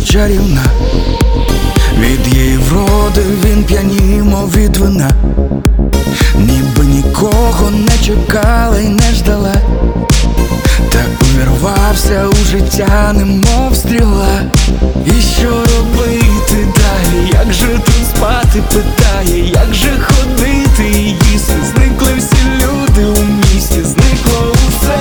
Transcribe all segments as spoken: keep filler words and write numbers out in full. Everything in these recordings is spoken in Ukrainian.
чарівна, від її вроди він п'янів, мов від вина, ніби нікого не чекала й не ждала, так увірвався у життя, немов стріла. І що робити далі? Як же тут спати? Питає, як же ходити і їсти? Зникли всі люди у місті, зникло усе,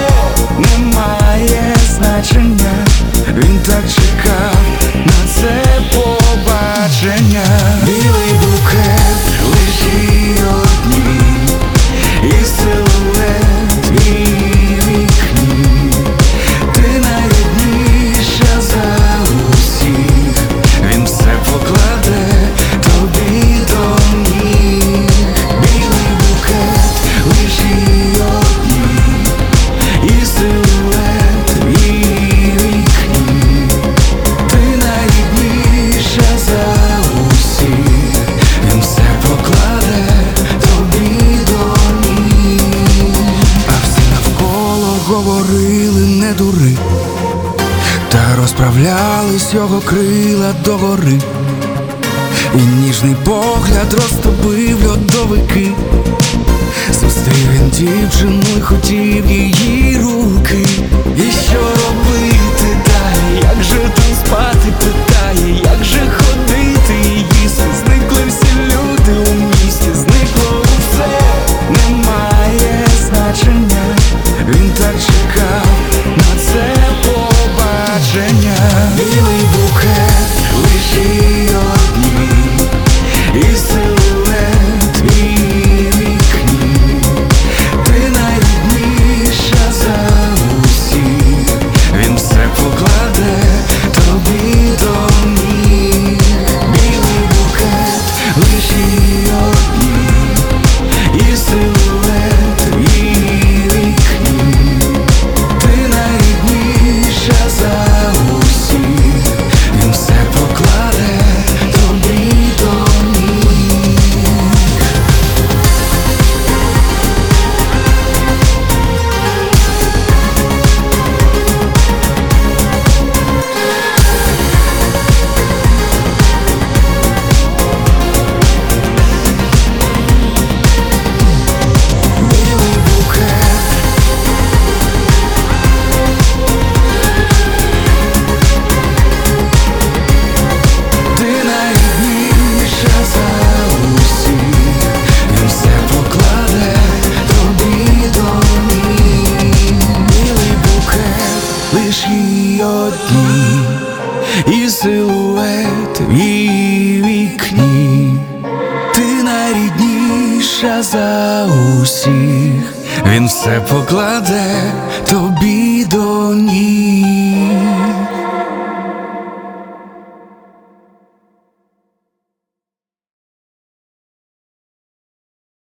немає значення. Він так чекав на це побачення. Білий букет, лиш її одній, і силует в її вікні. Ти найрідніша за усіх, він все покладе тобі до ніг. Білий букет, лиш її одній, і силует в її вікні. Ти найрідніша за усіх, він все покладе тобі до ніг. А всі навколо говорили: не дури, та розправлялись його крила догори, і ніжний погляд розтопив льодовики. Зустрів він дівчину й хотів її руки. І що робити далі? Як же тут спати? Питає, як же ходити і їсти? Зникли всі люди у місті, зникло усе, немає значення. Він так чекав на це побачення. Білий букет, лиш її одній, і силует в її вікні. Ти найрідніша за усіх, він все покладе тобі до ніг. Білий букет, лиш її одній, і силует в її вікні. Ти найрідніша за усіх, він все покладе тобі до ніг. Білий букет, ти найрідніша за усіх, він все покладе тобі до ніг. Білий букет, лиш її одній, і силует в її вікні. Ти найрідніша за усіх, він все покладе тобі до ніг.